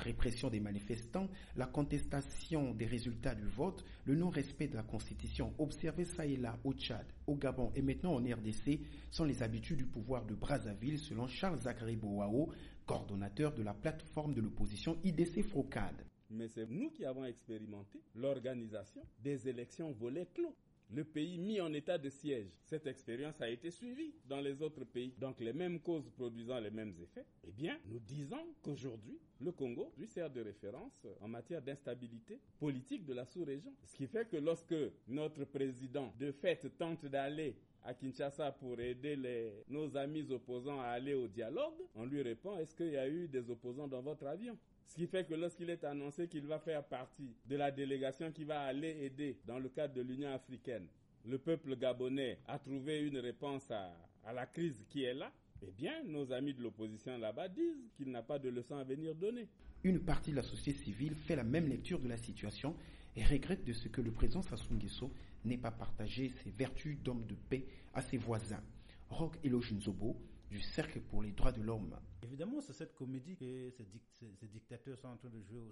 répression des manifestants, la contestation des résultats du vote, le non-respect de la Constitution observé ça et là au Tchad, au Gabon et maintenant en RDC sont les habitudes du pouvoir de Brazzaville selon Charles Zachary Boao, coordonnateur de la plateforme de l'opposition IDC Frocade. Mais c'est nous qui avons expérimenté l'organisation des élections volées clos. Le pays mis en état de siège. Cette expérience a été suivie dans les autres pays. Donc les mêmes causes produisant les mêmes effets. Eh bien, nous disons qu'aujourd'hui, le Congo lui sert de référence en matière d'instabilité politique de la sous-région. Ce qui fait que lorsque notre président de fait tente d'aller à Kinshasa pour aider nos amis opposants à aller au dialogue, on lui répond: est-ce qu'il y a eu des opposants dans votre avion ? Ce qui fait que lorsqu'il est annoncé qu'il va faire partie de la délégation qui va aller aider dans le cadre de l'Union africaine, le peuple gabonais a trouvé une réponse à la crise qui est là, eh bien, nos amis de l'opposition là-bas disent qu'il n'a pas de leçon à venir donner. Une partie de la société civile fait la même lecture de la situation et regrette de ce que le président Sassou Nguesso n'ait pas partagé ses vertus d'homme de paix à ses voisins. Roch Eloge Nzobo, du Cercle pour les droits de l'homme. Évidemment, c'est cette comédie que ces dictateurs sont en train de jouer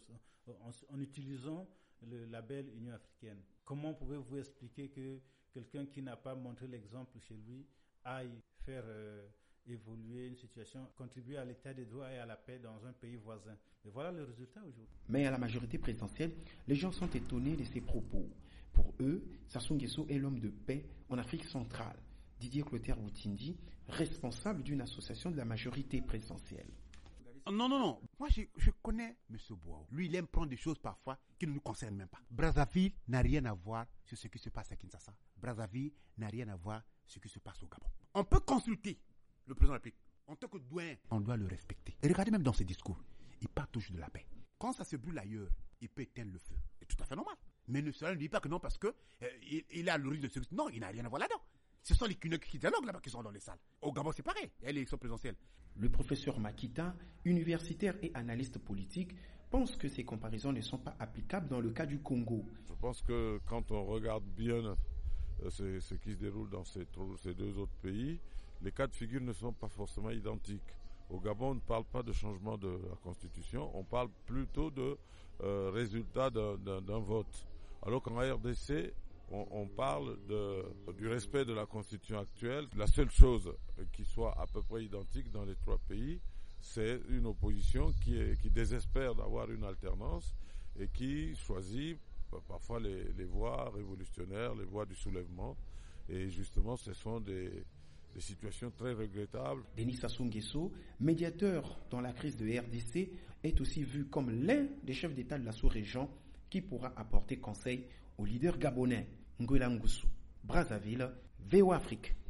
en utilisant le label Union africaine. Comment pouvez-vous expliquer que quelqu'un qui n'a pas montré l'exemple chez lui aille faire évoluer une situation, contribuer à l'état de droit et à la paix dans un pays voisin? Et voilà le résultat aujourd'hui. Mais à la majorité présidentielle, les gens sont étonnés de ses propos. Pour eux, Sassou Nguesso est l'homme de paix en Afrique centrale. Didier Clotaire Boutindi, responsable d'une association de la majorité présidentielle. Non. Moi, je connais M. Boao. Lui, il aime prendre des choses parfois qui ne nous concernent même pas. Brazzaville n'a rien à voir sur ce qui se passe à Kinshasa. Brazzaville n'a rien à voir sur ce qui se passe au Gabon. On peut consulter le président de la République. En tant que doyen, on doit le respecter. Et regardez même dans ses discours, il parle toujours de la paix. Quand ça se brûle ailleurs, il peut éteindre le feu. C'est tout à fait normal. Mais ne dit pas que non parce que il a l'origine de ce... Non, il n'a rien à voir là-dedans. Ce sont les qui dialoguent là-bas qui sont dans les salles. Au Gabon, c'est pareil. Il y a l'élection présidentielle. Le professeur Makita, universitaire et analyste politique, pense que ces comparaisons ne sont pas applicables dans le cas du Congo. Je pense que quand on regarde bien ce qui se déroule dans ces deux autres pays, les cas de figure ne sont pas forcément identiques. Au Gabon, on ne parle pas de changement de la Constitution, on parle plutôt de résultat d'un vote. Alors qu'en RDC, on parle du respect de la Constitution actuelle. La seule chose qui soit à peu près identique dans les trois pays, c'est une opposition qui désespère d'avoir une alternance et qui choisit parfois les voies révolutionnaires, les voies du soulèvement. Et justement, ce sont des situations très regrettables. Denis Sassou Nguesso, médiateur dans la crise de RDC, est aussi vu comme l'un des chefs d'État de la sous-région qui pourra apporter conseil au leader gabonais Nguela Ngusu. Brazzaville, VOA Afrique.